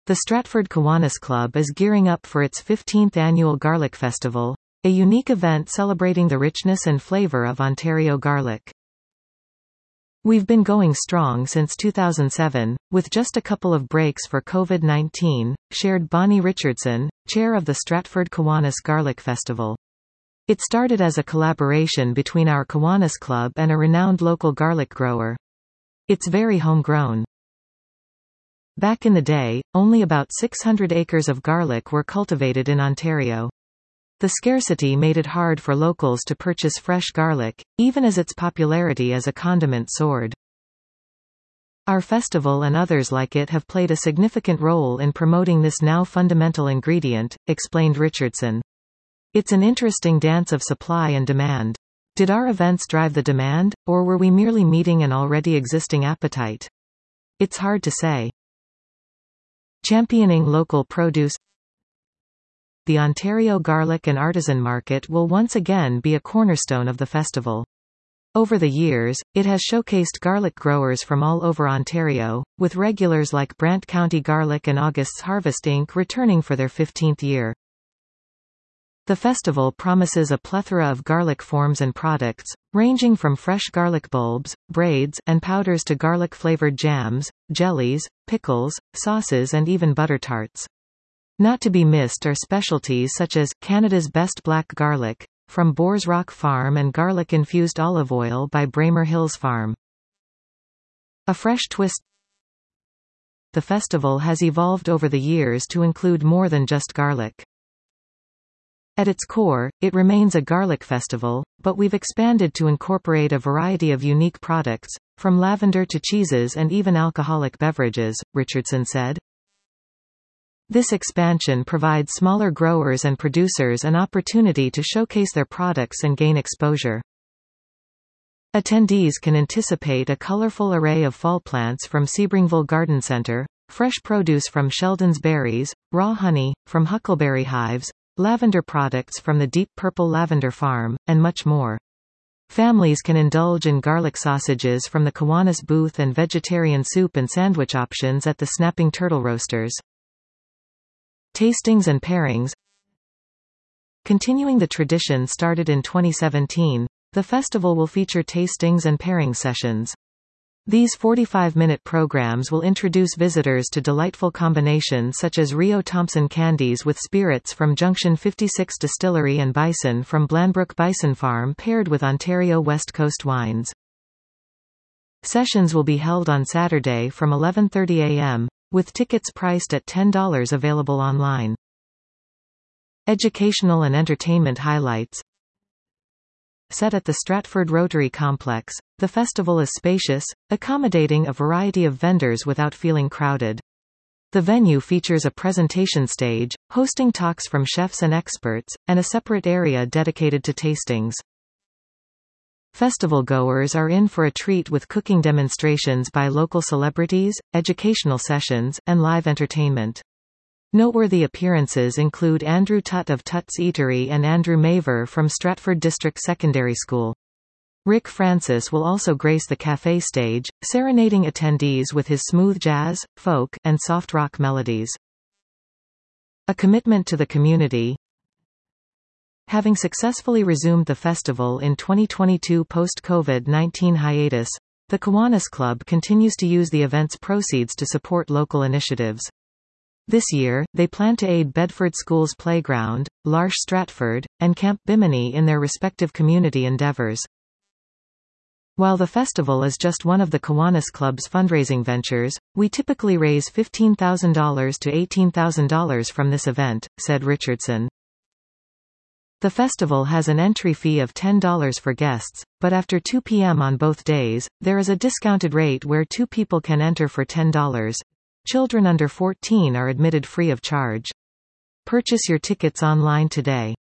The Stratford Kiwanis Club is gearing up for its 15th annual Garlic Festival, a unique event celebrating the richness and flavor of Ontario garlic. We've been going strong since 2007, with just a couple of breaks for COVID-19, shared Bonnie Richardson, chair of the Stratford Kiwanis Garlic Festival. It started as a collaboration between our Kiwanis Club and a renowned local garlic grower. It's very homegrown. Back in the day, only about 600 acres of garlic were cultivated in Ontario. The scarcity made it hard for locals to purchase fresh garlic, even as its popularity as a condiment soared. Our festival and others like it have played a significant role in promoting this now fundamental ingredient, explained Richardson. It's an interesting dance of supply and demand. Did our events drive the demand, or were we merely meeting an already existing appetite? It's hard to say. Championing local produce. The Ontario Garlic and Artisan Market will once again be a cornerstone of the festival. Over the years, it has showcased garlic growers from all over Ontario, with regulars like Brant County Garlic and August's Harvest Inc. returning for their 15th year. The festival promises a plethora of garlic forms and products, ranging from fresh garlic bulbs, braids, and powders to garlic-flavored jams, jellies, pickles, sauces and even butter tarts. Not to be missed are specialties such as Canada's Best Black Garlic, from Boers Rock Farm and garlic-infused olive oil by Braemar Hills Farm. A fresh twist. The festival has evolved over the years to include more than just garlic. At its core, it remains a garlic festival, but we've expanded to incorporate a variety of unique products, from lavender to cheeses and even alcoholic beverages, Richardson said. This expansion provides smaller growers and producers an opportunity to showcase their products and gain exposure. Attendees can anticipate a colorful array of fall plants from Sebringville Garden Centre, fresh produce from Sheldon's Berries, raw honey, from Huckleberry Hives, lavender products from the Deep Purple Lavender Farm, and much more. Families can indulge in garlic sausages from the Kiwanis booth and vegetarian soup and sandwich options at the Snapping Turtle Roasters. Tastings and pairings. Continuing the tradition started in 2017, the festival will feature tastings and pairing sessions. These 45-minute programs will introduce visitors to delightful combinations such as Rio Thompson candies with spirits from Junction 56 Distillery and bison from Blanbrook Bison Farm paired with Ontario West Coast wines. Sessions will be held on Saturday from 11:30 a.m., with tickets priced at $10 available online. Educational and entertainment highlights. Set at the Stratford Rotary Complex, the festival is spacious, accommodating a variety of vendors without feeling crowded. The venue features a presentation stage, hosting talks from chefs and experts, and a separate area dedicated to tastings. Festival goers are in for a treat with cooking demonstrations by local celebrities, educational sessions, and live entertainment. Noteworthy appearances include Andrew Tutt of Tutt's Eatery and Andrew Maver from Stratford District Secondary School. Rick Francis will also grace the cafe stage, serenading attendees with his smooth jazz, folk, and soft rock melodies. A commitment to the community. Having successfully resumed the festival in 2022 post-COVID-19 hiatus, the Kiwanis Club continues to use the event's proceeds to support local initiatives. This year, they plan to aid Bedford Schools Playground, L'Arche Stratford, and Camp Bimini in their respective community endeavors. While the festival is just one of the Kiwanis Club's fundraising ventures, we typically raise $15,000 to $18,000 from this event, said Richardson. The festival has an entry fee of $10 for guests, but after 2 p.m. on both days, there is a discounted rate where 2 people can enter for $10. Children under 14 are admitted free of charge. Purchase your tickets online today.